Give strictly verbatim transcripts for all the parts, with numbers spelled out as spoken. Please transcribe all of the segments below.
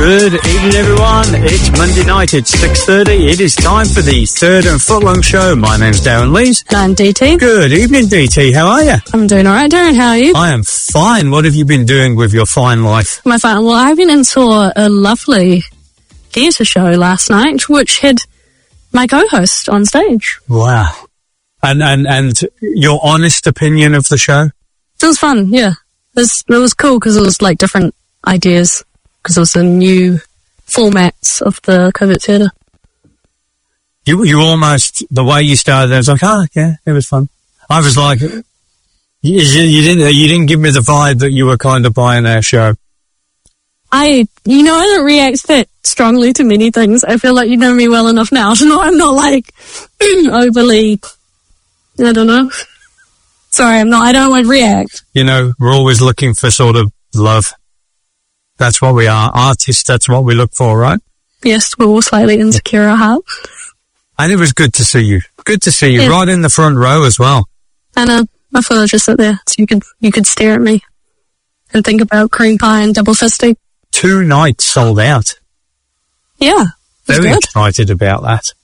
Good evening, everyone. It's Monday night. It's six thirty. It is time for the third and footlong show. My name's Darren Lees. And I'm D T. Good evening, D T. How are you? I'm doing all right, Darren. How are you? I am fine. What have you been doing with your fine life? My fine. Well, I went and saw a lovely theatre show last night, which had my co-host on stage. Wow. And and and your honest opinion of the show? It was fun. Yeah, it was, it was cool because it was like different ideas. Because it was the new formats of the covert theatre. You you almost, the way you started, I was like, oh, yeah, it was fun. I was like, you, you didn't you didn't give me the vibe that you were kind of buying our show. I, you know, I don't react that strongly to many things. I feel like you know me well enough now to know I'm not like overly, I don't know. Sorry, I'm not, I don't want to react. You know, we're always looking for sort of love. That's what we are. Artists, that's what we look for, right? Yes, we're all slightly insecure at heart. And it was good to see you. Good to see you, yeah. Right in the front row as well. And uh, I thought I'd just sit there so you could you could stare at me and think about cream pie and double fisting. Two nights sold out. Yeah. Very good. excited about that.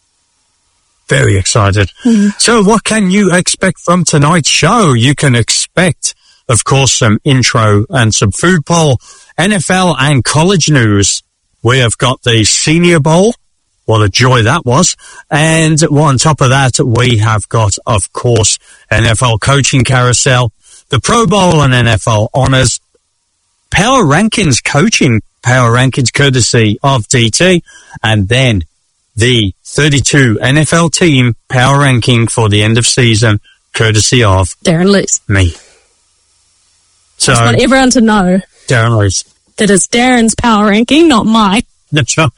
Very excited. Mm-hmm. So what can you expect from tonight's show? You can expect, of course, some intro and some food poll, N F L and college news. We have got the Senior Bowl. What a joy that was. And on top of that, we have got, of course, N F L coaching carousel, the Pro Bowl and N F L honors, power rankings coaching, power rankings courtesy of D T, and then the thirty-two N F L team power ranking for the end of season courtesy of Darren Lees. Me. So, I just want everyone to know Darren Lees. that it's Darren's power ranking, not mine. That's right.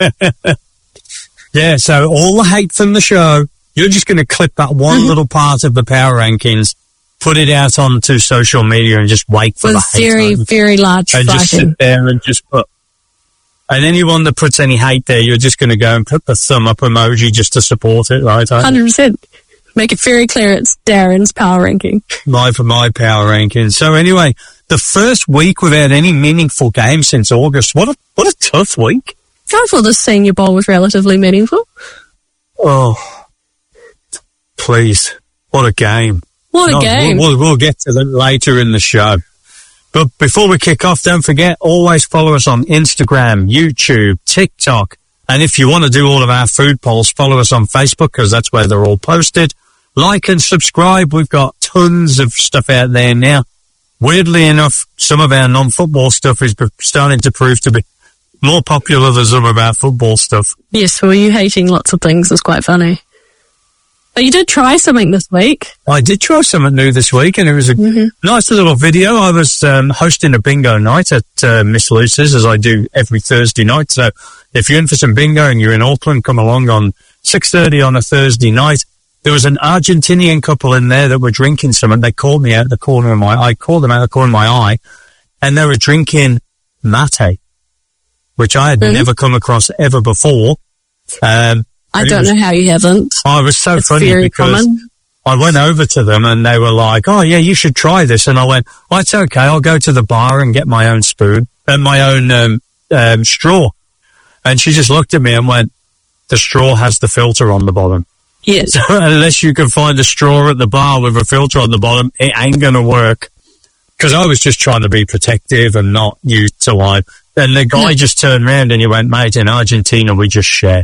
Yeah, so all the hate from the show, you're just going to clip that one little part of the power rankings, put it out onto social media and just wait for With the hate. very, time. very large And just sit there and just put... And anyone that puts any hate there, you're just going to go and put the thumb up emoji just to support it, right? one hundred percent. Make it very clear it's Darren's power ranking. My for my power ranking. So anyway, the first week without any meaningful games since August. What a what a tough week. I thought the Senior Bowl was relatively meaningful. Oh, please. What a game. What a no, game. We'll, we'll, we'll get to that later in the show. But before we kick off, don't forget, always follow us on Instagram, YouTube, TikTok. And if you want to do all of our food polls, follow us on Facebook because that's where they're all posted. Like and subscribe. We've got tons of stuff out there now. Weirdly enough, some of our non-football stuff is starting to prove to be more popular than some of our football stuff. Yes, well, you hating lots of things is quite funny. But you did try something this week. I did try something new this week, and it was a mm-hmm. nice little video. I was um, hosting a bingo night at uh, Miss Luce's, as I do every Thursday night. So if you're in for some bingo and you're in Auckland, come along on six thirty on a Thursday night. There was an Argentinian couple in there that were drinking something. They called me out the corner of my eye. I called them out the corner of my eye, and they were drinking mate, which I had mm-hmm. never come across ever before. Um, I don't was, know how you haven't. Oh, it was so it's funny very because common. I went over to them and they were like, oh yeah, you should try this. And I went, well, it's okay. I'll go to the bar and get my own spoon and my own um, um, straw. And she just looked at me and went, the straw has the filter on the bottom. Yes. So unless you can find a straw at the bar with a filter on the bottom, it ain't going to work. Because I was just trying to be protective and not utilize. And the guy yeah. just turned around and he went, mate, in Argentina, we just share.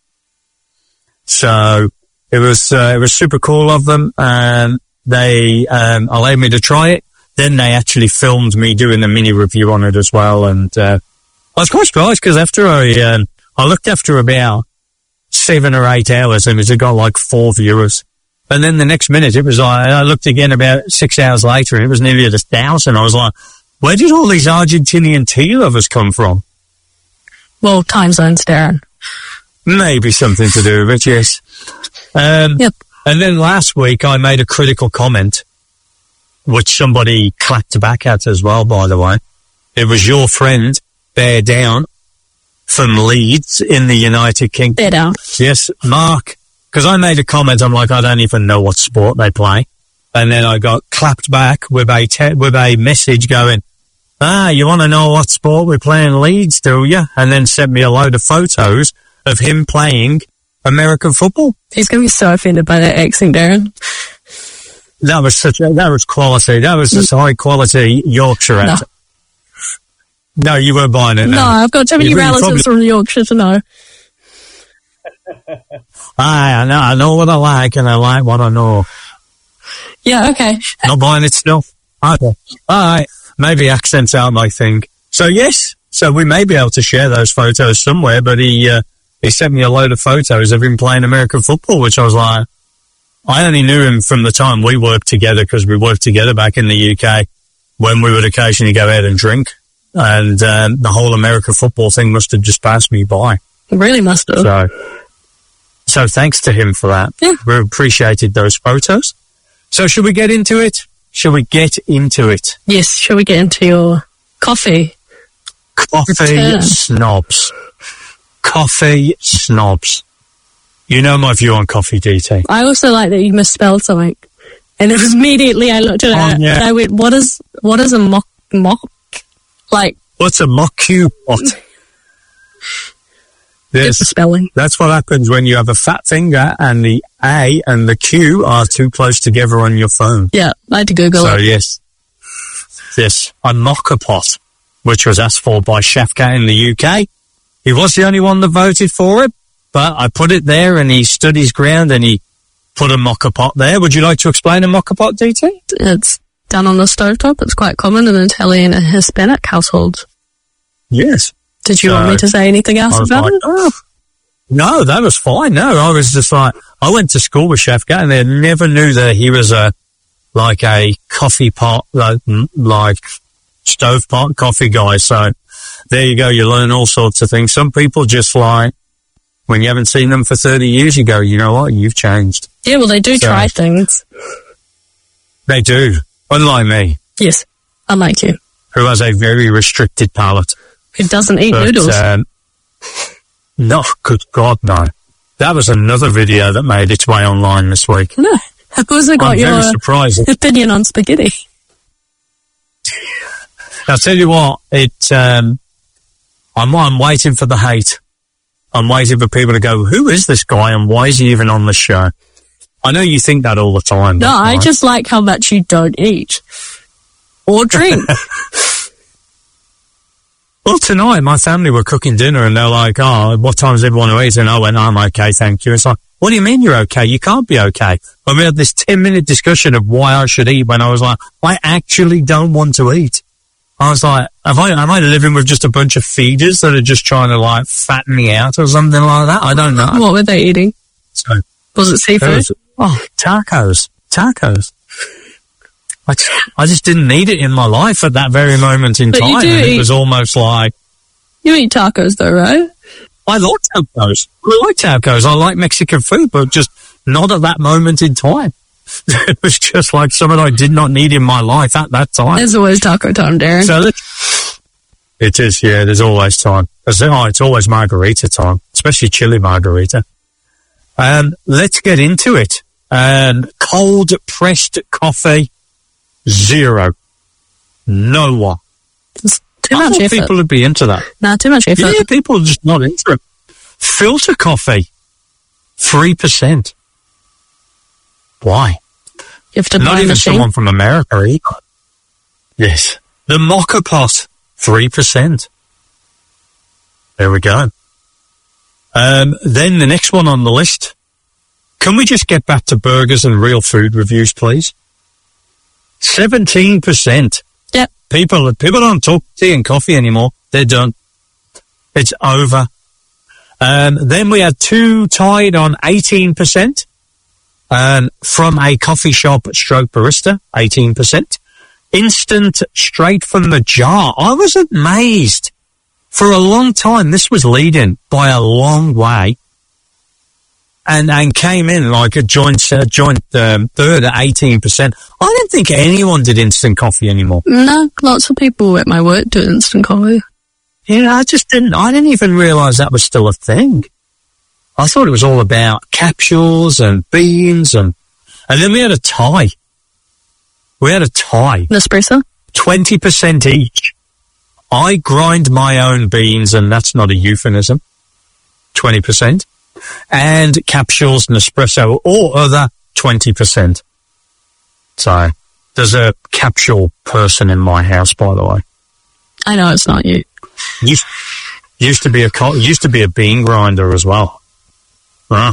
So it was, uh, it was super cool of them. And they, um, allowed me to try it. Then they actually filmed me doing a mini review on it as well. And, uh, I was quite surprised because after I, um, I looked after about seven or eight hours and it got like four viewers. And then the next minute it was, I, I looked again about six hours later and it was nearly at a thousand. I was like, where did all these Argentinian tea lovers come from? Well, time zones, Darren. Maybe something to do with it, yes. Um, yep. And then last week I made a critical comment, which somebody clapped back at as well, by the way. It was your friend, Bear Down, from Leeds in the United Kingdom. Bear Down. Yes, Mark. Because I made a comment, I'm like, I don't even know what sport they play. And then I got clapped back with a te- with a message going, ah, you want to know what sport we're playing Leeds, do you? And then sent me a load of photos of him playing American football. He's going to be so offended by that accent, Darren. That was such a, that was quality. That was just high quality Yorkshire accent. No, you weren't buying it. No, no I've got too many really relatives probably... from Yorkshire to know. I know, I know what I like and I like what I know. Yeah, okay. Not buying it still. Okay. Alright. Maybe accents aren't my thing. So yes, so we may be able to share those photos somewhere, but he, uh, he sent me a load of photos of him playing American football, which I was like, I only knew him from the time we worked together because we worked together back in the U K when we would occasionally go out and drink. And um, the whole American football thing must have just passed me by. It really must have. So, so thanks to him for that. Yeah. We appreciated those photos. So should we get into it? Shall we get into it? Yes, shall we get into your coffee? Coffee Return. snobs. Coffee snobs. You know my view on coffee, D T. I also like that you misspelled something. And it was immediately I looked at Oh, it yeah. and I went, what is, what is a mock, mock? Like, What's a mock Q pot? it's Yes, the spelling. that's what happens when you have a fat finger and the A and the Q are too close together on your phone. Yeah, I had to Google So it. yes, yes, a mocha pot, which was asked for by Shafka in the U K. He was the only one that voted for it, but I put it there and he stood his ground and he put a mocha pot there. Would you like to explain a mocha pot, D T? It's done on the stovetop. It's quite common in Italian and Hispanic households. Yes. Did you So, want me to say anything else I was about like, it? oh, no, that was fine. No, I was just like, I went to school with Shafka and I never knew that he was a, like a coffee pot, like, like stovetop coffee guy. So there you go. You learn all sorts of things. Some people just like, when you haven't seen them for thirty years, you go, you know what? You've changed. Yeah, well, they do So- try things. They do. Unlike me, Yes, unlike you, who has a very restricted palate. who doesn't eat But, noodles. um, no, good God, no. That was another video that made its way online this week. No, I've also got I'm your very surprised. opinion on spaghetti. I'll tell you what, it, um, I'm, I'm waiting for the hate. I'm waiting for people to go, who is this guy and why is he even on the show? I know you think that all the time. No, I right? just like how much you don't eat or drink. Well, tonight my family were cooking dinner and they're like, oh, what time does everyone eat? And I went, I'm okay, thank you. It's like, what do you mean you're okay? You can't be okay. And we had this ten minute discussion of why I should eat when I was like, I actually don't want to eat. I was like, am I, am I living with just a bunch of feeders that are just trying to like fatten me out or something like that? I don't know. What were they eating? So, Was it seafood? was, oh, tacos, tacos. I just, I just didn't need it in my life at that very moment in But you time. do And it eat- was almost like, You eat tacos though, right? I like tacos. I like tacos. I like Mexican food, but just not at that moment in time. It was just like something I did not need in my life at that time. There's always taco time, Darren. So let's- it is, yeah, there's always time. It's, oh, it's always margarita time, especially chili margarita. Um, let's get into it. Um, cold pressed coffee, zero. No one. It's too I much thought effort. people would be into that. Nah, too much effort. Yeah, people are just not into it. Filter coffee, three percent. Why? You have to Not buy a even machine. someone from America either. Yes. The mocha pot, three percent. There we go. Um, then the next one on the list. Can we just get back to burgers and real food reviews, please? seventeen percent. Yep. People, people don't talk tea and coffee anymore. They're done. It's over. Um, then we had two tied on eighteen percent. Um, from a coffee shop stroke barista, eighteen percent. Instant straight from the jar. I was amazed. For a long time, this was leading by a long way. And, and came in like a joint, uh, joint, um, third at eighteen percent. I don't think anyone did instant coffee anymore. No, lots of people at my work do instant coffee. Yeah, I just didn't, I didn't even realize that was still a thing. I thought it was all about capsules and beans and, and then we had a tie. We had a tie. Nespresso? twenty percent each. I grind my own beans, and that's not a euphemism, twenty percent. And capsules, Nespresso, or other, twenty percent. So, there's a capsule person in my house, by the way. I know it's not you. Used, used to be a co- used to be a bean grinder as well. Huh.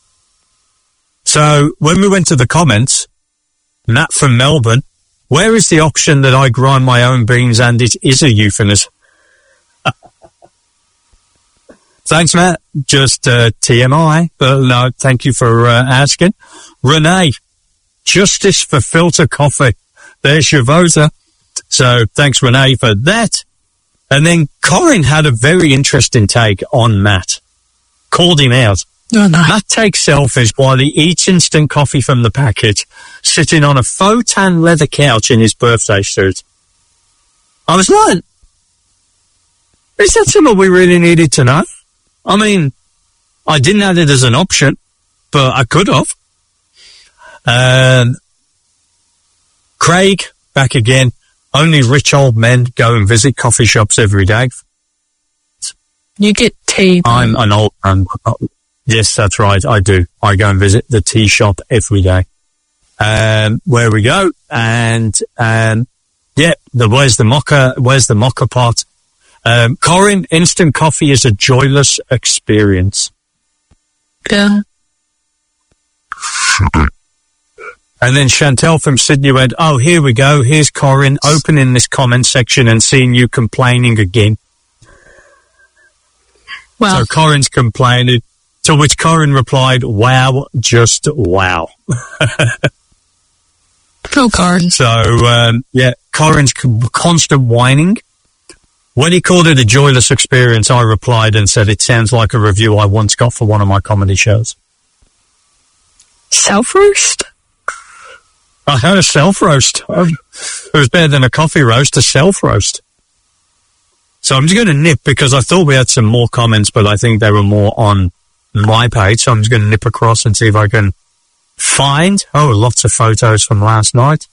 So, when we went to the comments, Matt from Melbourne, where is the option that I grind my own beans and it is a euphemism? Thanks, Matt. Just uh, T M I, but no, thank you for uh, asking. Renee, justice for filter coffee. There's your voter. So thanks, Renee, for that. And then Corin had a very interesting take on Matt. Called him out. Oh, no. Matt takes selfies while he eats instant coffee from the packet, sitting on a faux tan leather couch in his birthday suit. I was like, is that something we really needed to know? I mean, I didn't have it as an option, but I could have. Um, Craig, back again. Only rich old men go and visit coffee shops every day. You get tea. I'm an old man. Yes, that's right. I do. I go and visit the tea shop every day. Um, where we go. And, um, yeah, the, where's the mocha, where's the mocha pot? Um, Corin, instant coffee is a joyless experience. Yeah. And then Chantel from Sydney went, oh, here we go. Here's Corin opening this comment section and seeing you complaining again. Well, so Corin's complaining, to which Corin replied, wow, just wow. Go Corin. So, um, yeah, Corin's constant whining. When he called it a joyless experience, I replied and said, it sounds like a review I once got for one of my comedy shows. Self-roast? I had a self-roast. It was better than a coffee roast, a self-roast. So I'm just going to nip because I thought we had some more comments, but I think they were more on my page. So I'm just going to nip across and see if I can find, oh, lots of photos from last night.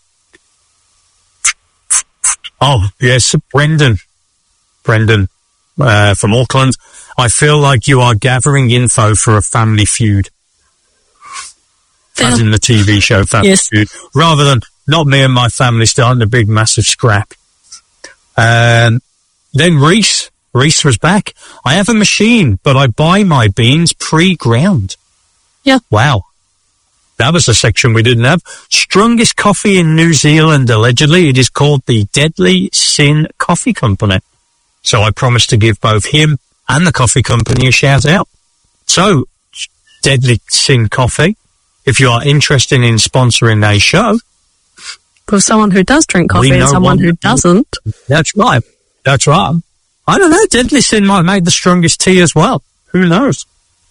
Oh, yes, Brendan. Brendan, uh, from Auckland. I feel like you are gathering info for a Family Feud. As in the T V show Family Yes. Feud. Rather than not me and my family starting a big massive scrap. Um, then Reese. Reese was back. I have a machine, but I buy my beans pre-ground. Yeah. Wow. That was a section we didn't have. Strongest coffee in New Zealand, allegedly. It is called the Deadly Sin Coffee Company. So I promised to give both him and the coffee company a shout out. So, Deadly Sin Coffee, if you are interested in sponsoring a show. For someone who does drink coffee and someone who doesn't. That's right. That's right. I don't know. Deadly Sin might have made the strongest tea as well. Who knows?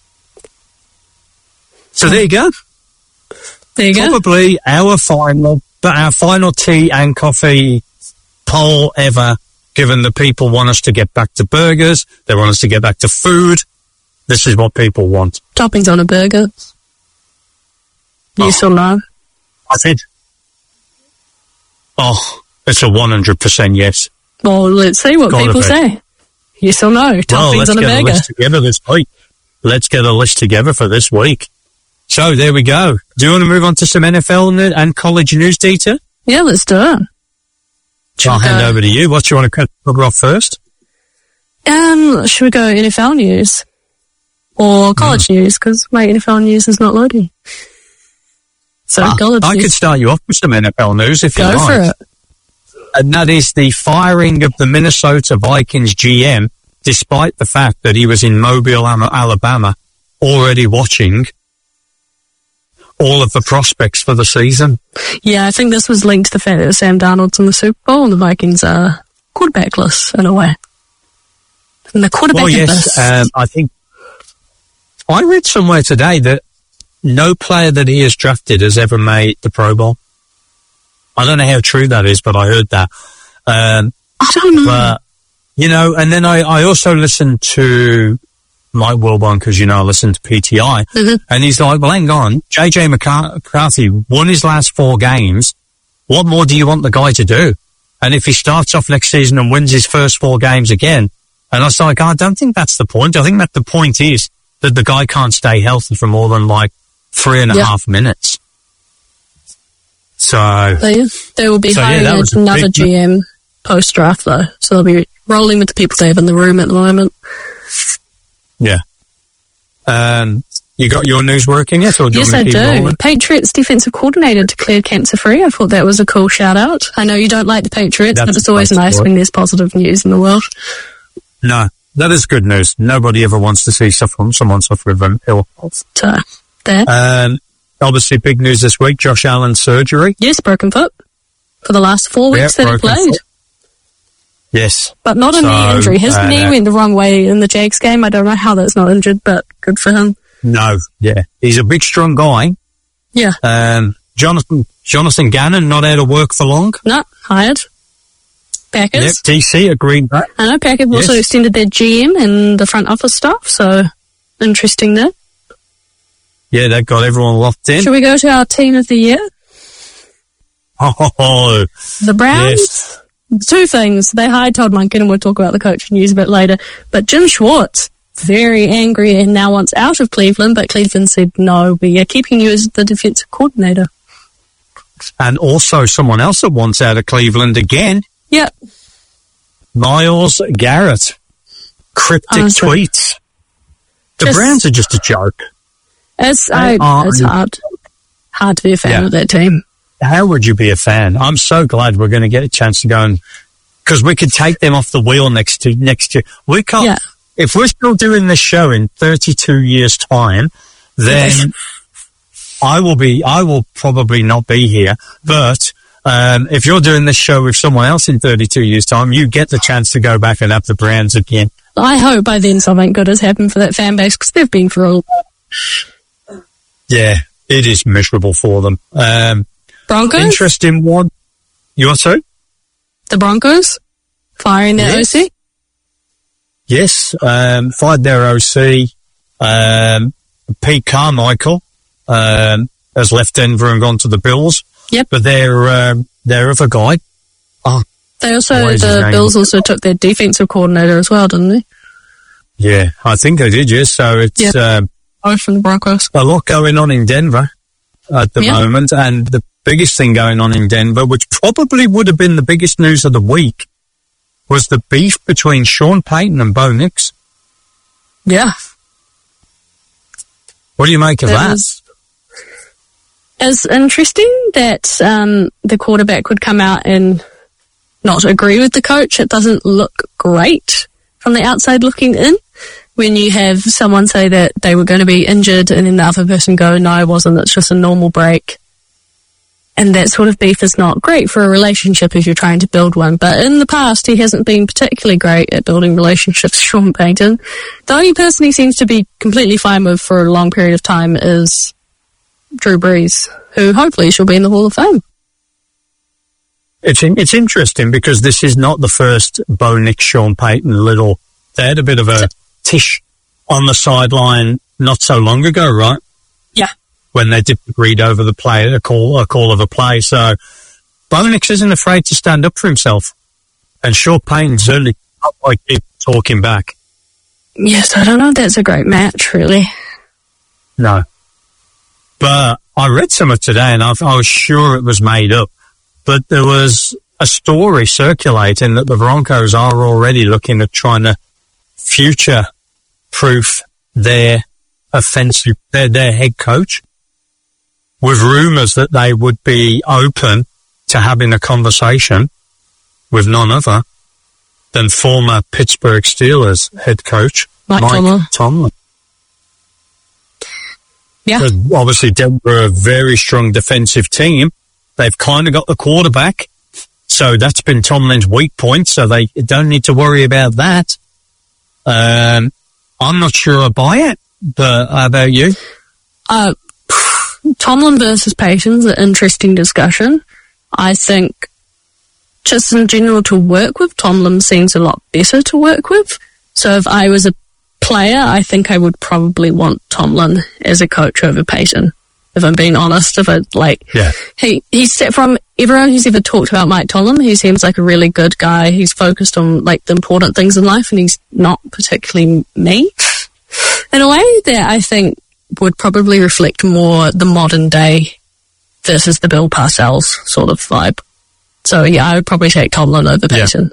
So there you go. There you go. Probably our final, but our final tea and coffee poll ever. Given the people want us to get back to burgers, they want us to get back to food. This is what people want. Toppings on a burger. Yes oh, or no? I think. Oh, it's a one hundred percent yes. Well, let's see what Gotta people be. say. Yes or no? Toppings well, let's on a get burger. a list together this week. Let's get a list together for this week. So there we go. Do you want to move on to some N F L and college news, Dieter? Yeah, let's do it. I'll hand over to you. What do you want to cover off first? Um, should we go N F L news? Or college mm. news? Because my N F L news is not loading. So ah, college I news. could start you off with some N F L news if go you like. Go for it. And that is the firing of the Minnesota Vikings G M, despite the fact that he was in Mobile, Alabama, already watching all of the prospects for the season. Yeah, I think this was linked to the fact that Sam Darnold's in the Super Bowl and the Vikings are quarterbackless in a way. And the quarterback well, yes, um, I think I read somewhere today that no player that he has drafted has ever made the Pro Bowl. I don't know how true that is, but I heard that. Um, I don't know. But, you know, and then I, I also listened to Mike Wilbon, because, you know, I listened to P T I, mm-hmm. and he's like, well, hang on, J J McCarthy won his last four games. What more do you want the guy to do? And if he starts off next season and wins his first four games again, and I was like, I don't think that's the point. I think that the point is that the guy can't stay healthy for more than like three and a yep. half minutes. So they, they will be so, hiring yeah, another big, G M post draft though, so they'll be rolling with the people they have in the room at the moment. Yeah. Um, you got your news working yet? Or do yes, you I want to keep do. rolling? Patriots defensive coordinator declared cancer free. I thought that was a cool shout out. I know you don't like the Patriots, That's but it's always nice when there's positive news in the world. No, that is good news. Nobody ever wants to see suffer, someone suffer from ill health. So, there. Um, obviously, big news this week: Josh Allen's surgery. Yes, broken foot for the last four weeks yeah, that he played. Foot. Yes, but not a so, knee injury. His uh, knee went the wrong way in the Jags game. I don't know how that's not injured, but good for him. No, yeah, he's a big, strong guy. Yeah. Um, Jonathan Jonathan Gannon not out of work for long. No, hired. Packers. Yep, D C agreed. I know Packers yes. also extended their G M and the front office staff, so interesting there. Yeah, that got everyone locked in. Should we go to our team of the year? Oh, the Browns. Yes. Two things. They hired Todd Monken, and we'll talk about the coaching news a bit later. But Jim Schwartz, very angry and now wants out of Cleveland, but Cleveland said, no, we are keeping you as the defensive coordinator. And also someone else that wants out of Cleveland again. Yep. Myles Garrett. Cryptic Honestly. tweets. The Just, Browns are just a joke. It's, I, it's hard. Hard to be a fan yeah. of that team. How would you be a fan? I'm so glad we're going to get a chance to go and, because we could take them off the wheel next to next year. We can't. Yeah. If we're still doing this show in thirty-two years' time, then I will be. I will probably not be here. But um, if you're doing this show with someone else in thirty-two years' time, you get the chance to go back and have the Browns again. I hope by then something good has happened for that fan base, because they've been through. Yeah, it is miserable for them. Um, Broncos? Interesting one. You also? The Broncos? Firing their yes. O C? Yes, um, fired their O C. Um, Pete Carmichael um, has left Denver and gone to the Bills. Yep. But their, um, their other guy. Oh, they also, the Bills also took their defensive coordinator as well, didn't they? Yeah, I think they did, yes. So it's yep. um, both from the Broncos. A lot going on in Denver at the yep. moment. And the biggest thing going on in Denver, which probably would have been the biggest news of the week, was the beef between Sean Payton and Bo Nix. Yeah. What do you make of that? that? It's interesting that um, the quarterback would come out and not agree with the coach. It doesn't look great from the outside looking in when you have someone say that they were going to be injured and then the other person go, no, I wasn't. It's just a normal break. And that sort of beef is not great for a relationship if you're trying to build one. But in the past, he hasn't been particularly great at building relationships, Sean Payton. The only person he seems to be completely fine with for a long period of time is Drew Brees, who hopefully shall be in the Hall of Fame. It's in, it's interesting because this is not the first Bo Nix, Sean Payton little... They had a bit of a tish on the sideline not so long ago, right? Yeah. When they disagreed over the play, a call, a call of a play. So Bo Nix isn't afraid to stand up for himself. And Sean Payton certainly not like keep talking back. Yes, I don't know if that's a great match, really. No. But I read some of today and I, I was sure it was made up. But there was a story circulating that the Broncos are already looking at trying to future-proof their offensive, their, their head coach, with rumours that they would be open to having a conversation with none other than former Pittsburgh Steelers head coach Mike, Mike Tomlin. Tomlin. Yeah. Obviously, Denver are a very strong defensive team. They've kind of got the quarterback, so that's been Tomlin's weak point, so they don't need to worry about that. Um, I'm not sure I buy it, but how about you? Uh, Tomlin versus Payton's an interesting discussion. I think just in general to work with, Tomlin seems a lot better to work with. So if I was a player, I think I would probably want Tomlin as a coach over Payton. if I'm being honest. If it, like, Yeah. he, he's from everyone who's ever talked about Mike Tomlin, he seems like a really good guy. He's focused on, like, the important things in life, and he's not particularly me. In a way that I think would probably reflect more the modern day versus the Bill Parcells sort of vibe. So, yeah, I would probably take Tomlin over Yeah. Payton.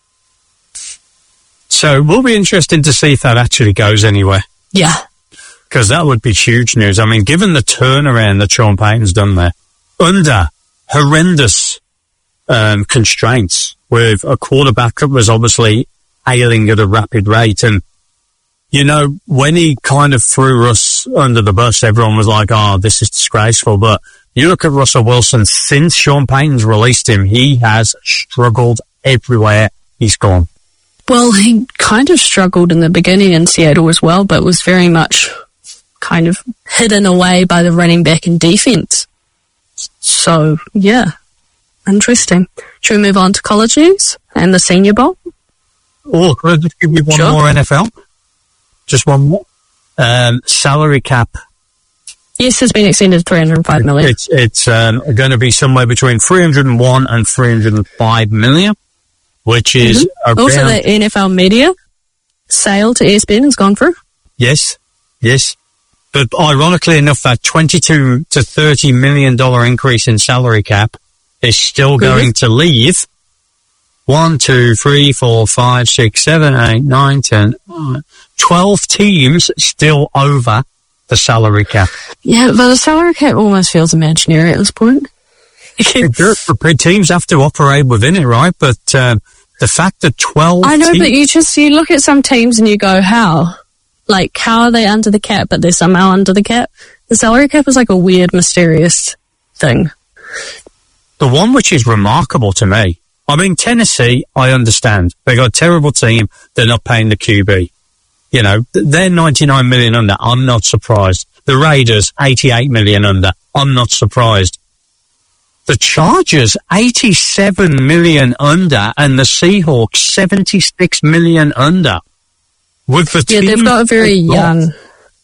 So it will be interesting to see if that actually goes anywhere. Yeah. Because that would be huge news. I mean, given the turnaround that Sean Payton's done there, under horrendous um, constraints, with a quarterback that was obviously ailing at a rapid rate. And, you know, when he kind of threw us under the bus, everyone was like, oh, this is disgraceful. But you look at Russell Wilson, since Sean Payton's released him, he has struggled everywhere he's gone. Well, he kind of struggled in the beginning in Seattle as well, but was very much kind of hidden away by the running back and defense. So, yeah, interesting. Should we move on to college news and the Senior Bowl? Oh, could I just give you one Sure. more N F L? Just one more. Um, salary cap. Yes, it's been extended to three hundred five million. It's it's um, going to be somewhere between three hundred one and three hundred five million, which is Mm-hmm. around... Also, the N F L media sale to E S P N has gone through. Yes, yes. But ironically enough, that twenty-two to thirty million dollar increase in salary cap is still Really? going to leave one, two, three, four, five, six, seven, eight, nine, ten, twelve teams still over the salary cap. Yeah, but the salary cap almost feels imaginary at this point. The teams have to operate within it, right? But um, the fact that twelve I know, teams... but you just, you look at some teams and you go, how? Like, how are they under the cap, but they're somehow under the cap? The salary cap is like a weird, mysterious thing. The one which is remarkable to me, I mean, Tennessee, I understand. They got a terrible team. They're not paying the Q B. You know, they're ninety-nine million under. I'm not surprised. The Raiders, eighty-eight million under. I'm not surprised. The Chargers, eighty-seven million under, and the Seahawks, seventy-six million under. With the Yeah, they've team got a very they've got. young...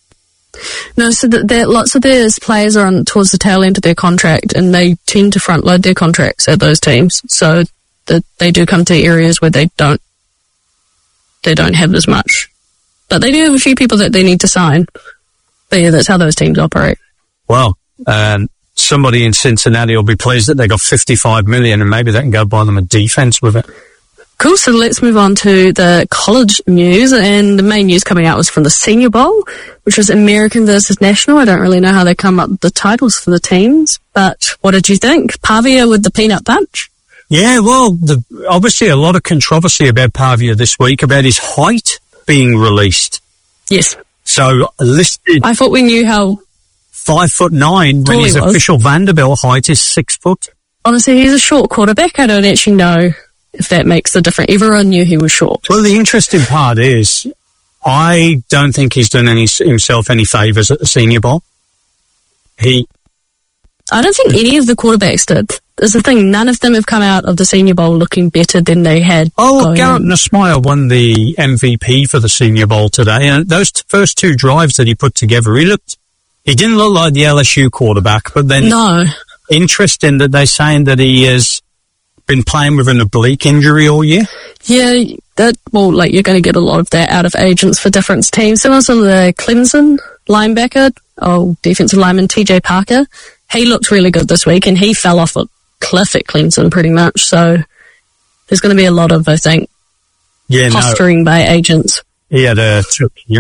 No, so that that lots of their players are on towards the tail end of their contract, and they tend to front load their contracts at those teams. So that they do come to areas where they don't they don't have as much, but they do have a few people that they need to sign. But yeah, that's how those teams operate. Well, um, somebody in Cincinnati will be pleased that they got fifty-five million, and maybe they can go buy them a defense with it. Cool, so let's move on to the college news, and the main news coming out was from the Senior Bowl, which was American versus National. I don't really know how they come up with the titles for the teams, but what did you think? Pavia with the peanut punch? Yeah, well, the, obviously a lot of controversy about Pavia this week, about his height being released. Yes. So, listed I thought we knew how, five foot nine, when Tall his he was. official Vanderbilt height is six foot. honestly, he's a short quarterback. I don't actually know if that makes a difference. Everyone knew he was short. Well, the interesting part is, I don't think he's done any himself any favours at the Senior Bowl. He, I don't think any of the quarterbacks did. There's the thing, none of them have come out of the Senior Bowl looking better than they had. oh, going Garrett in. Nussmeier won the M V P for the Senior Bowl today, and those t- first two drives that he put together, he looked, he didn't look like the L S U quarterback, but then No. interesting that they're saying that he has been playing with an oblique injury all year. Yeah, that, well, like, you're going to get a lot of that out of agents for different teams. Similar to the Clemson linebacker, oh, defensive lineman T J Parker. He looked really good this week, and he fell off a cliff at Clemson pretty much. So there's going to be a lot of, I think, Yeah, no, posturing by agents. he had a took year.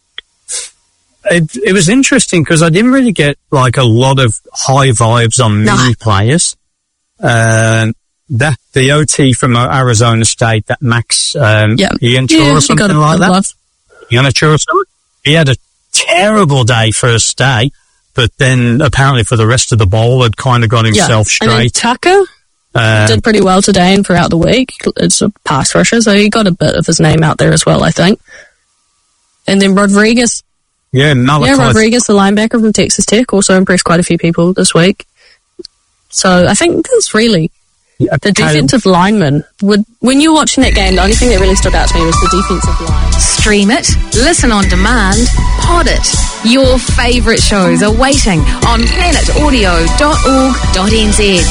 It, it was interesting because I didn't really get like a lot of high vibes on No. many players. Um, that the O T from Arizona State, that Max um, Yeah. Ian Yeah, or he got something a like bit of that. love. Ian or something. He had a terrible day first day, but then apparently for the rest of the bowl had kind of got himself And then straight. Tucker Uh, did pretty well today and throughout the week. It's a pass rusher, so he got a bit of his name out there as well, I think. And then Rodriguez, yeah, Malachi. yeah, Rodriguez, the linebacker from Texas Tech, also impressed quite a few people this week. So I think that's really The defensive lineman. Would, when you're watching that game, the only thing that really stood out to me was the defensive line. Stream it, listen on demand, pod it. Your favourite shows are waiting on planet audio dot org dot n z.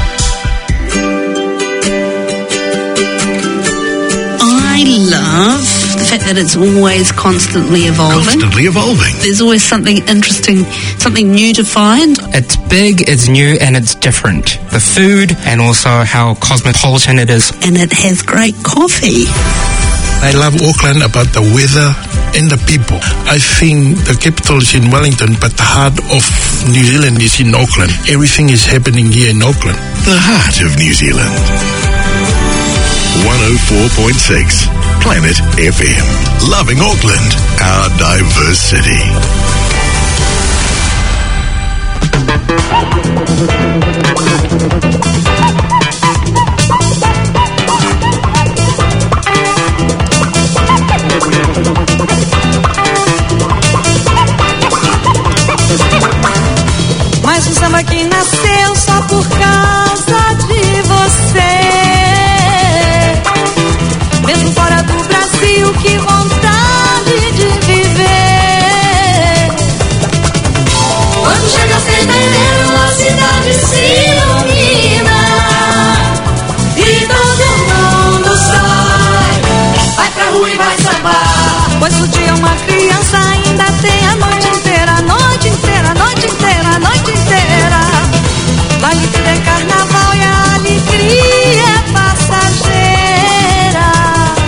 I love the fact that it's always constantly evolving. Constantly evolving. There's always something interesting, something new to find. It's big, it's new, and it's different. The food and also how cosmopolitan it is. And it has great coffee. I love Auckland about the weather and the people. I think the capital is in Wellington, but the heart of New Zealand is in Auckland. Everything is happening here in Auckland. The heart of New Zealand. one oh four point six Planet F M. Loving Auckland, our diverse city. Mais um samba que nasceu só por causa de você. Mesmo fora do Brasil, que vontade de viver. Quando chega fevereiro, a cidade se ilumina e todo mundo sai, vai pra rua e vai sambar. Pois o dia uma criança ainda tem a noite inteira, a noite inteira, a noite inteira, a noite inteira. Vale tudo é carnaval e a alegria é passageira.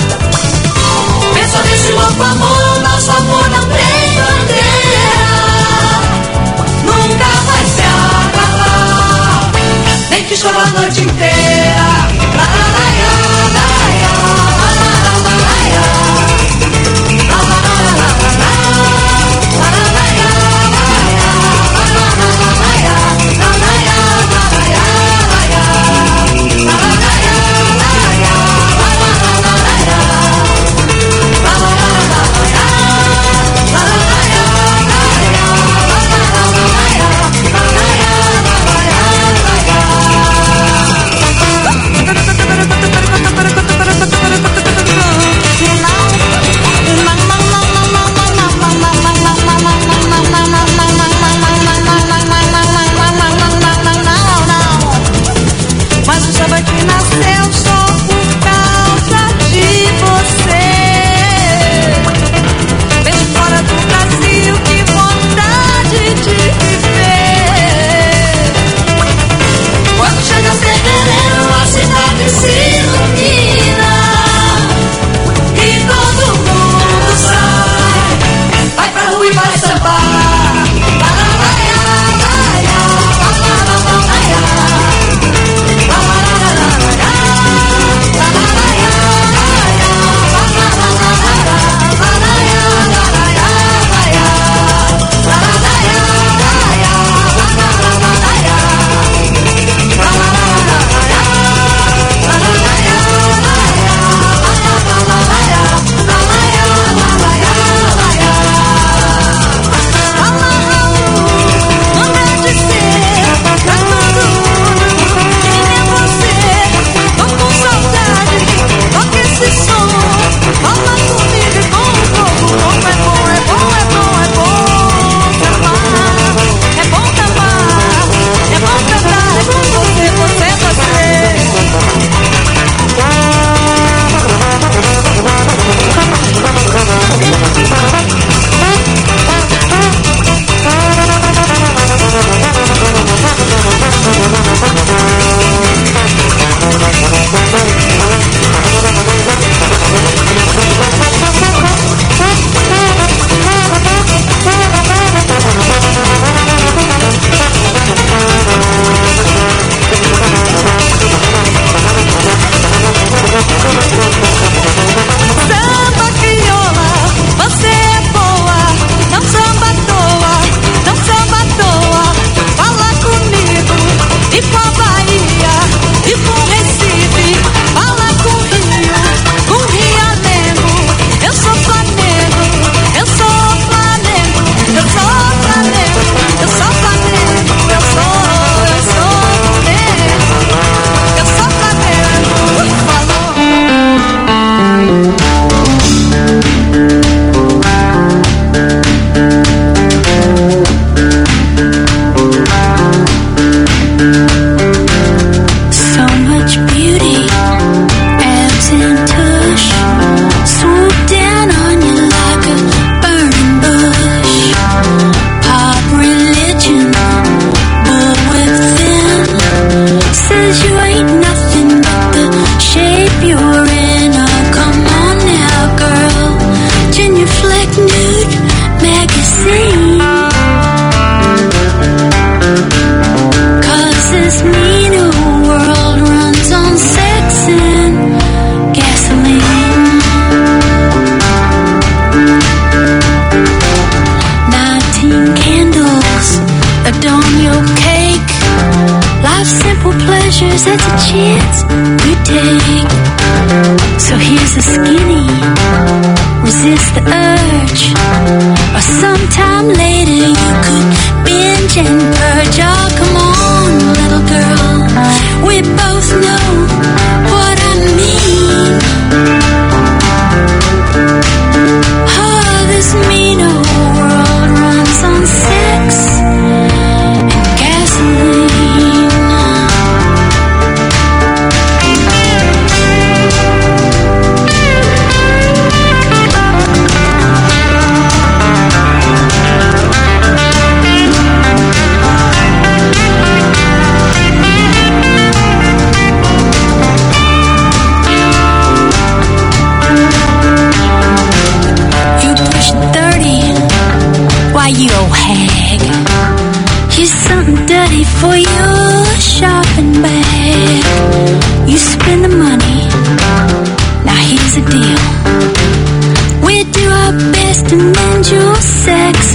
Pensa nesse louco amor, nosso amor não tem bandeira. Nunca vai se acabar, nem que chora a noite inteira. La, la, la, ya, la, ya, la, la, la, la, la, ya. La, la, la, la, la, la, la. La, la, la, ya, la, ya, la, la, la, la, la, ya. La, la, ya, la, la, ya, la, ya. La, la, la, ya, la, ya, la, la, la, la, la, ya. La, la, la, la, la, ya. La, la, la, ya, la, ya, la, la, la, la, ya. La, la, ya, la, ya, la, ya.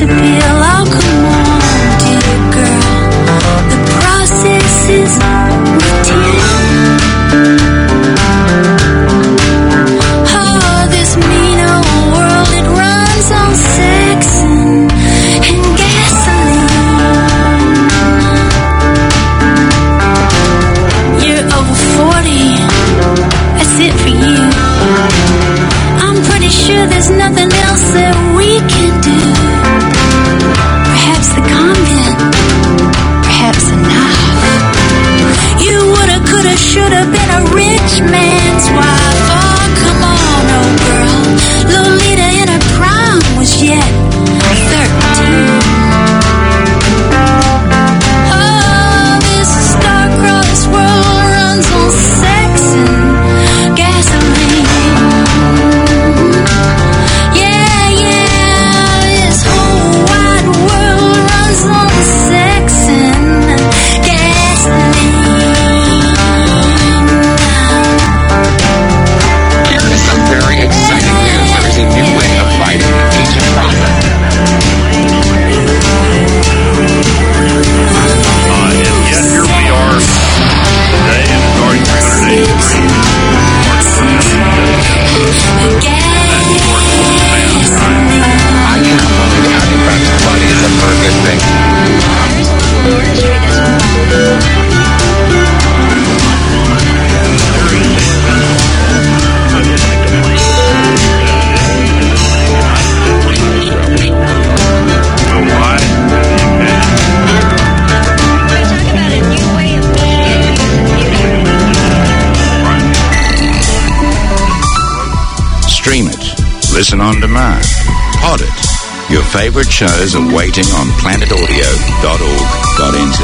appeal. Oh, come on, dear girl. The process is routine. Oh, this mean old world, it runs on sex and, and gasoline. You're over forty, that's it for you. I'm pretty sure there's nothing else that we can do. Perhaps the convent, perhaps enough. You woulda, coulda, shoulda been a rich man's wife. Oh, come on, old girl. Lolita in her prime was yet thirteen. Oh, this star-crossed world runs on sex and gasoline. Yeah, yeah, this whole wide world runs on sex and gasoline. Here is some very exciting news. There is a new way of fighting ancient prophet. Uh, and yet here we are today in Authority three eighty-three. I cannot believe how defensive money is a very good thing. Stream it. Listen on demand. Pod it. Your favorite shows are waiting on planet audio dot org dot n z.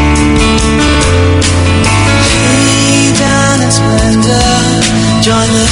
Join the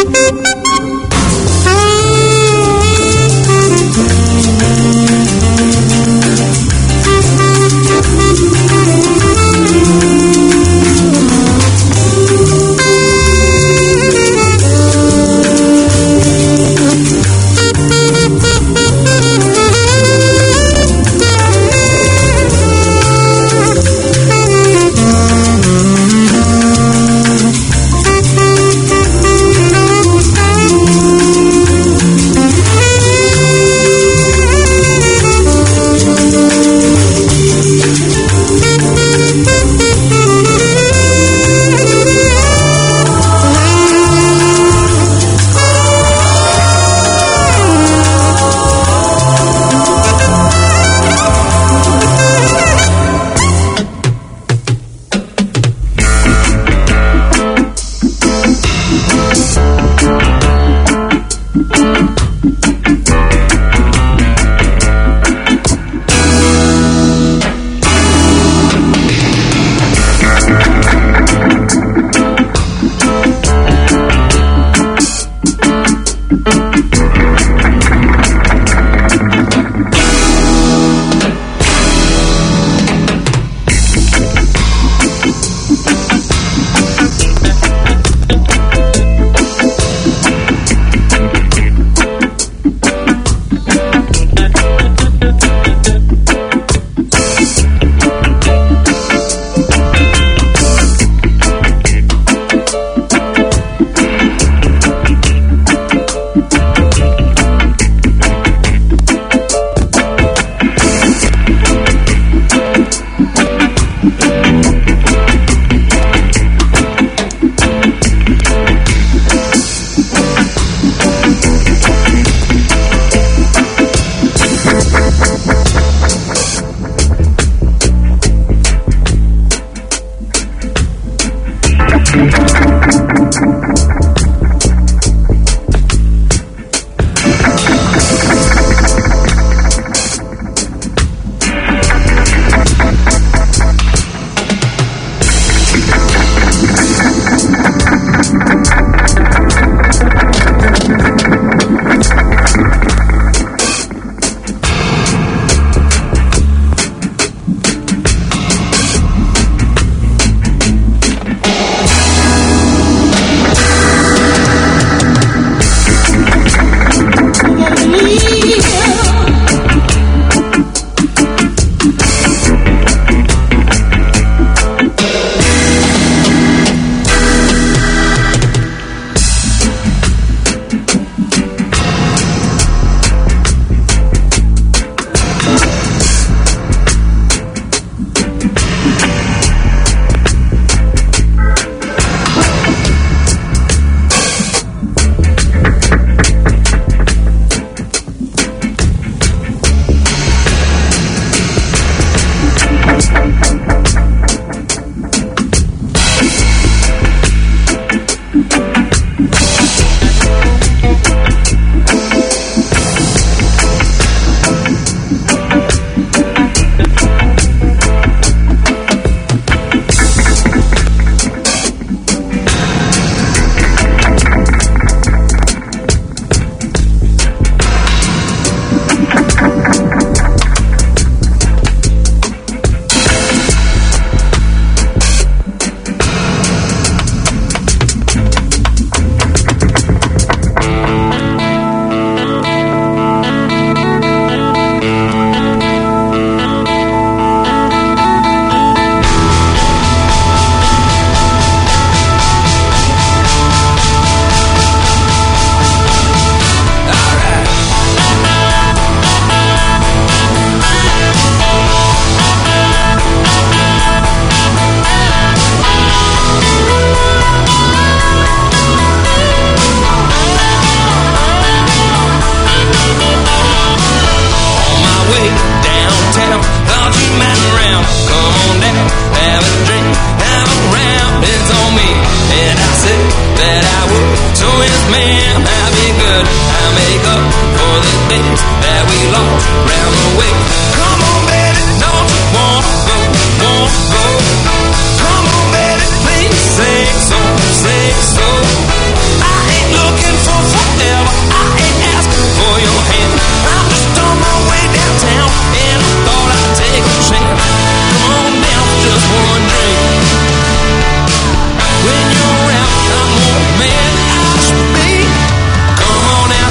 Come on, baby, please sing so, sing so. I ain't looking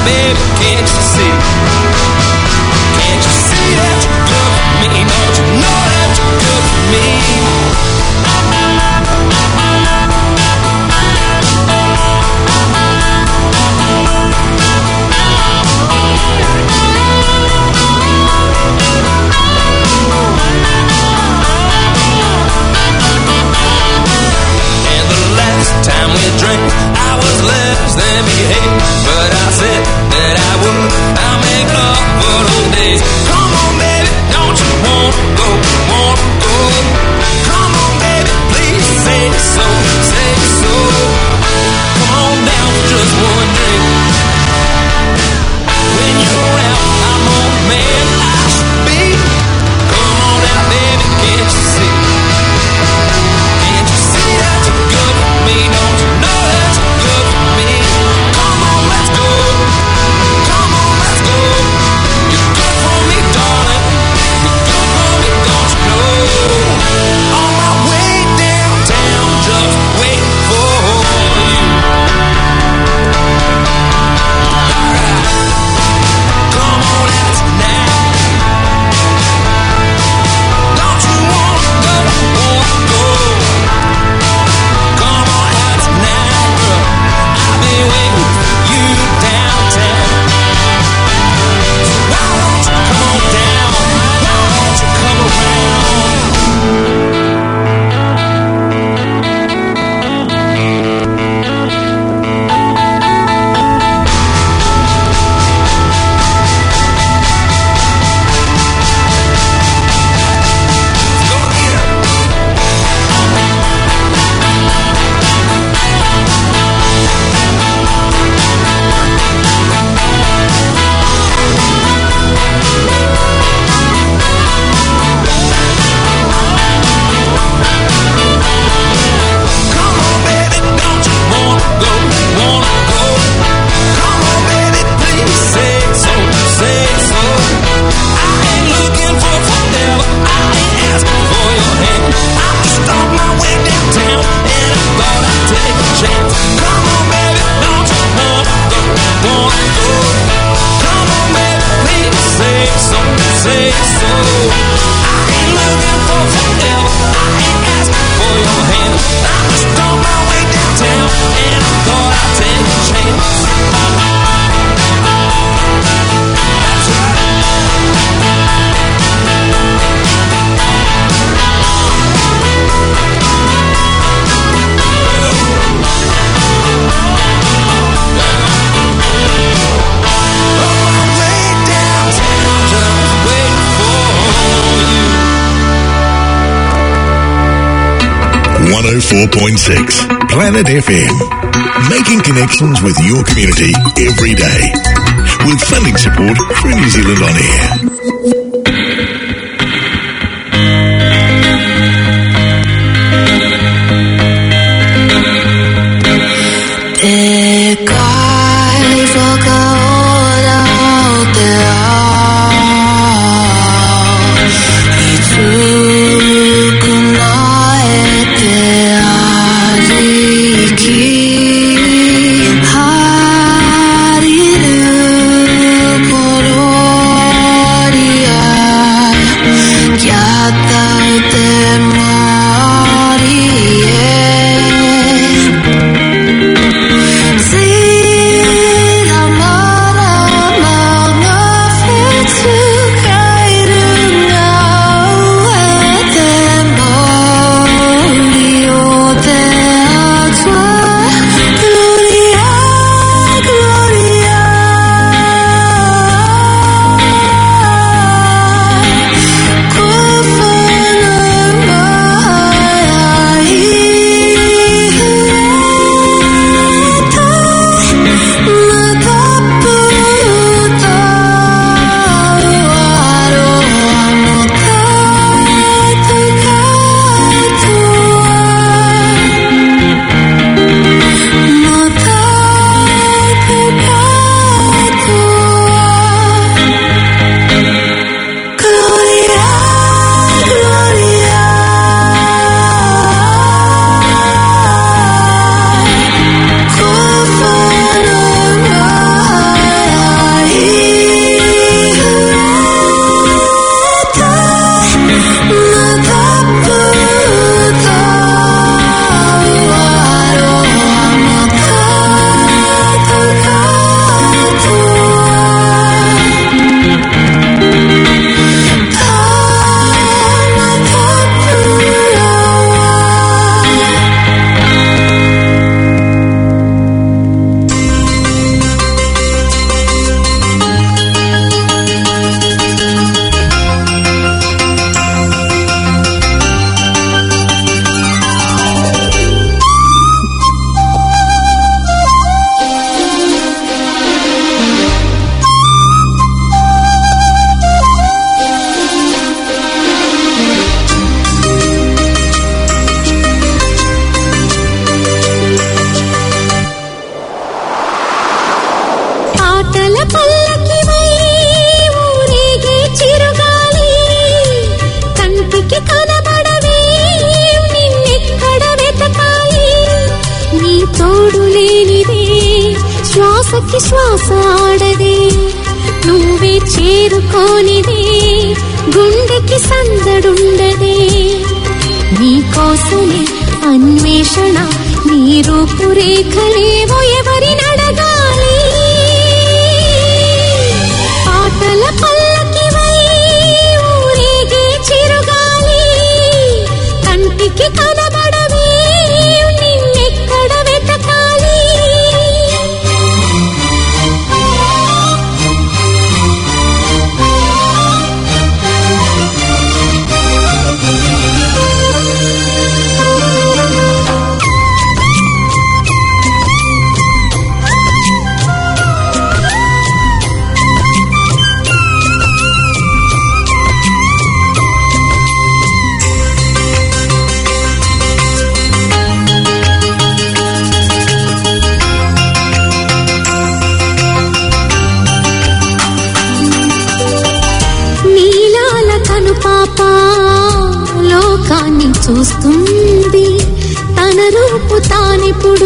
baby, can't you see? Can't you see that you're good for me? Don't you know that you're good for me? And the last time we drank, I was less than behaved, but I said that I would. I'll make love for those days. Come on, baby, don't you wanna go, wanna go? Come on, baby, please say so, say so. Come on down for just one drink. When you're around, I'm on the man I should be. Come on out, baby, can't you see? Can't you see that you're good for me? Don't you know that you're good for me? Come on, let's go. Come on, let's go. You're good for me, darling. You're good for me, don't you know? On my way downtown, just waiting for you. Alright. Come on out tonight. Don't you wanna go, wanna go? Come on out tonight, girl. I'll be waiting for you downtown. So why don't you come on down? Why don't you come around? Go get her. Come on, baby, don't you wanna go, wanna go? Come on, baby, please say so, say so. I ain't looking for forever, I ain't asking for your hand. I'm just on my way downtown, and I thought I'd take a chance. Come on, baby, don't you wanna go, wanna go? Come on, baby, please say so, say so. I ain't looking for forever, I ain't asking for your hand. I'm just on my way downtown, and I thought I'd take a chance. That's right. On my way downtown, just waiting for you. one oh four point six Planet F M. Making connections with your community every day. With funding support through New Zealand On Air. Hariru kororia పాటల పల్లకివై ఊరేగే చిరుగాలి కంటికి కనబడవే నిన్నెక్కడ వెతకాలి నీ తోడు లేనిదే శ్వాసకి శ్వాస ఆడదే నువ్వే చేరుకోనిదే గుండెకి సందడుండదే నీ కోసమే అన్వేషణ నీ రూపురేఖలేవో ఎవరినడగాలి పాటల పల్లకివై ఊరేగే చిరుగాలి కంటికి కనబడవే నిన్నెక్కడ వెతకాలి లోకాన్ని చూస్తుంది తన రూపు తానిప్పుడు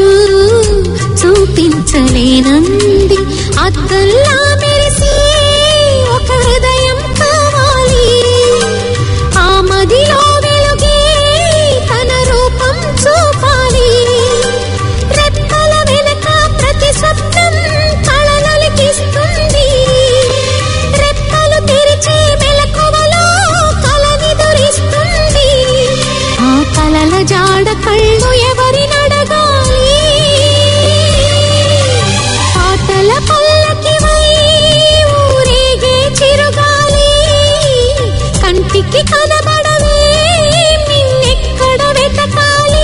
చూపించలేనంది అద్దల్లా మెరిసే ఒక హృదయం కావాలి ఆ మదిలో వెలుగే తన రూపం చూపాలి రెక్కల వెనక ప్రతి స్వప్నం కళలకిస్తుంది రెక్కలు తెరిచే మెలకువలో కలనిదురిస్తుంది ఆ కలల జాడ కళ్ళు ఎవరినడగాలి పాటల పల్లకివై ఊరేగే చిరుగాలి కంటికి కనబడవే నిన్నెక్కడ వెతకాలి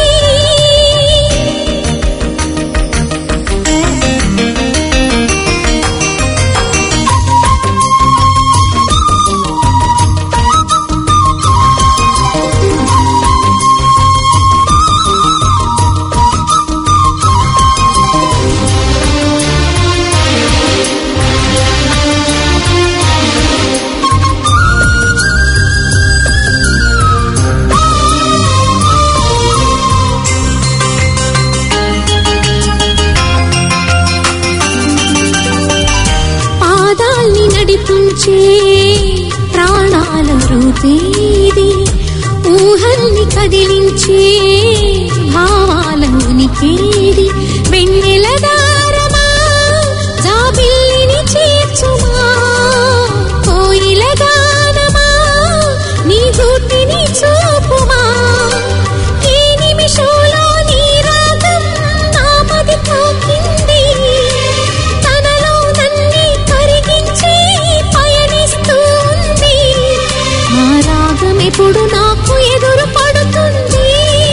పాదాల్ని నడిపించే ప్రాణాల రూపేది ఊహల్ని కదిలించే భావాల ఉనికేది వెన్నెల దారమా జాబిల్లిని చేర్చుమా కోయిల గానమా నీ గూటిని చూపుమా ఈ నిమిషంలో నీ రాగం నా మది తాకింది తనలో నన్నే కరిగించి పయనిస్తుంది ఆ రాగం ఎప్పుడు నాకు ఎదురు పడుతుంది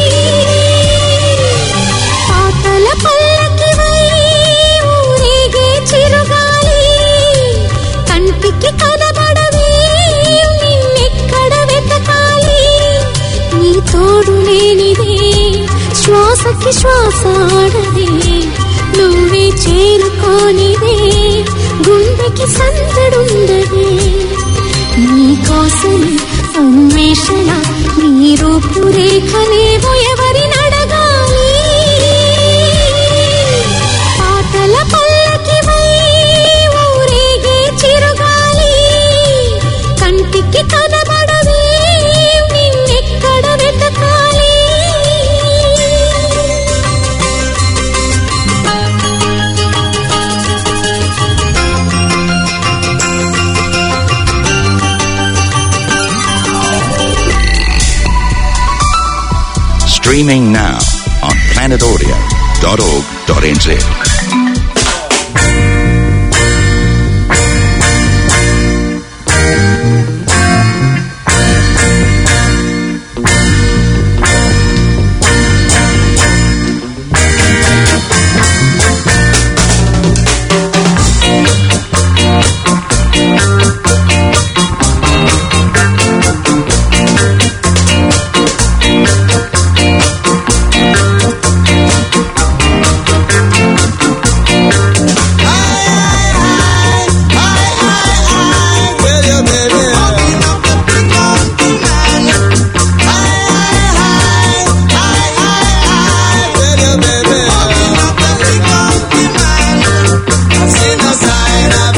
పాటల పల్లకివై ఊరేగే చిరుగాలి కంటికి కనబడవే నిన్నెక్కడ వెతకాలి నీ తోడు లేనిదే శ్వాసకి శ్వాస ఆడదే నువ్వే చేరుకోనిదే గుండెకి సందడుండదే నీ కోసమే అన్వేషణ నీ రూపురేఖలేవో ఎవరినడగాలి పాటల పల్లకివై ఊరేగే చిరుగాలి కంటికి కనబడవే నిన్నెక్కడ వెతకాలి Streaming now on planet audio dot org dot n z.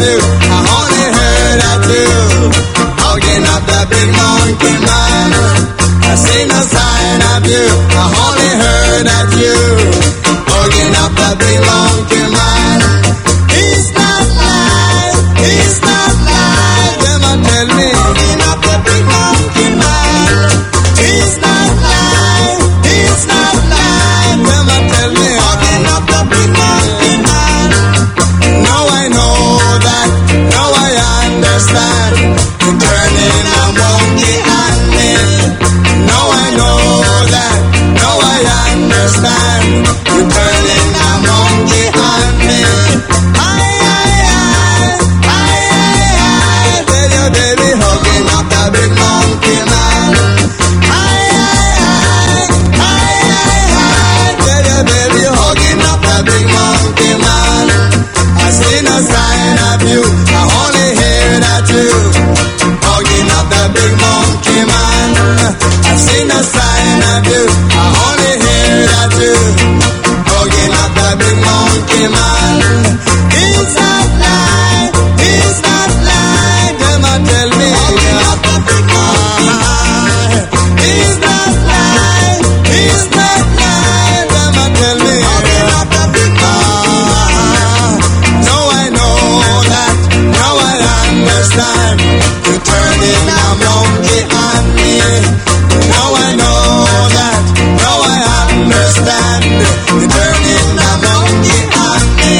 you. I only heard that you hugging up the big monkey man. I seen no sign of you. I only heard that you hugging up the big monkey man. He's not lying. He's not lying. Them a tell me hugging up the big monkey man. He's not lying. He's not lying. Them a tell me hugging up the big monkey man. Now I know that. Now I understand. You're turning a monkey on me. Now I know that. Now I understand. You're turning a monkey on me. Aye, aye, aye. Aye, aye, aye. Tell your baby hugging up the big monkey man. Aye, aye, aye. Aye, aye, aye. Tell your baby hugging up the big monkey man. I see no sign of you. I only hear that you hugging up the big monkey man. I see no sign of you. I only hear that you hugging up the big monkey man. He's not lying. He's not lying. Them a tell me hugging up the big monkey man. He's not lying. He's not lying. Them a tell me hugging up the big monkey man. Now I know that. Now I understand. You're turning a monkey on me. Now I know that. Now I understand. You're turning a monkey on me.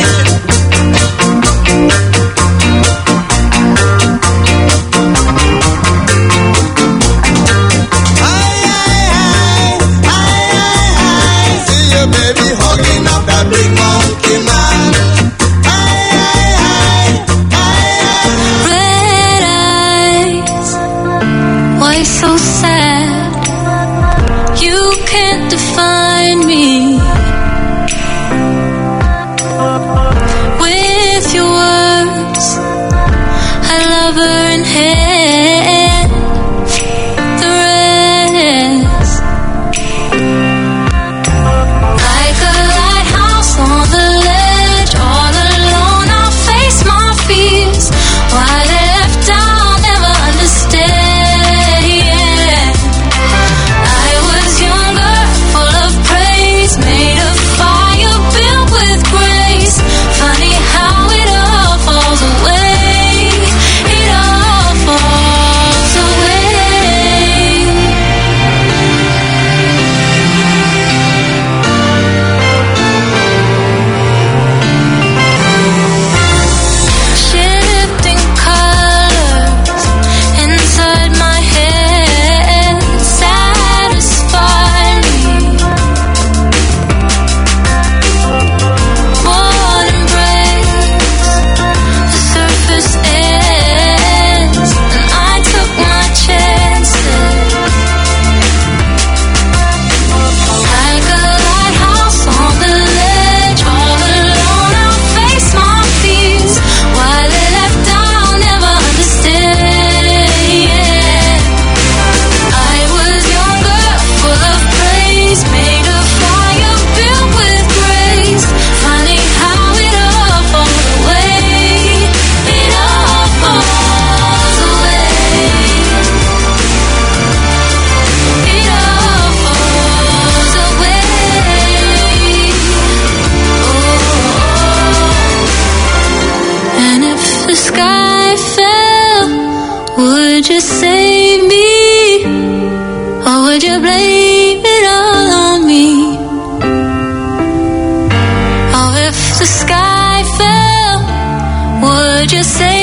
Aye, aye, aye. Aye, aye, aye. See you, baby, hugging up that big monkey man. Aye, aye, aye. Aye, aye. Red eyes, why so sad? You can't define me with your words. I love her in hand, the rest. Like a lighthouse on the ledge, all alone I'll face my fears. Why they left I'll never understand. Yeah. I was younger, full of praise, made of fire, built with grace. Funny how it all falls away. It all falls away. Shifting colors inside my head satisfy me. One embrace, the surface ends, and I took my chances. Like a lighthouse on the ledge, all alone I'll face my fears. Why they left I'll never understand. Yeah. I was younger, full of praise, made of fire, built with grace. Funny how it all falls away. It all falls away. It all falls away. Oh. And if the sky fell, would you save me? Or would you blame it all on me? Or if the sky fell, would you save